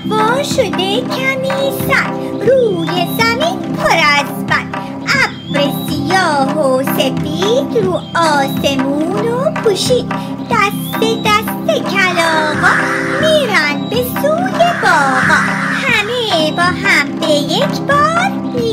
هوا شده کمی سرد، روی زمین پر از برف. ابر سیاه و سفید رو آسمونو پوشید. دست دست کلاغا میرن به سوی باغا. همه با هم به یک بار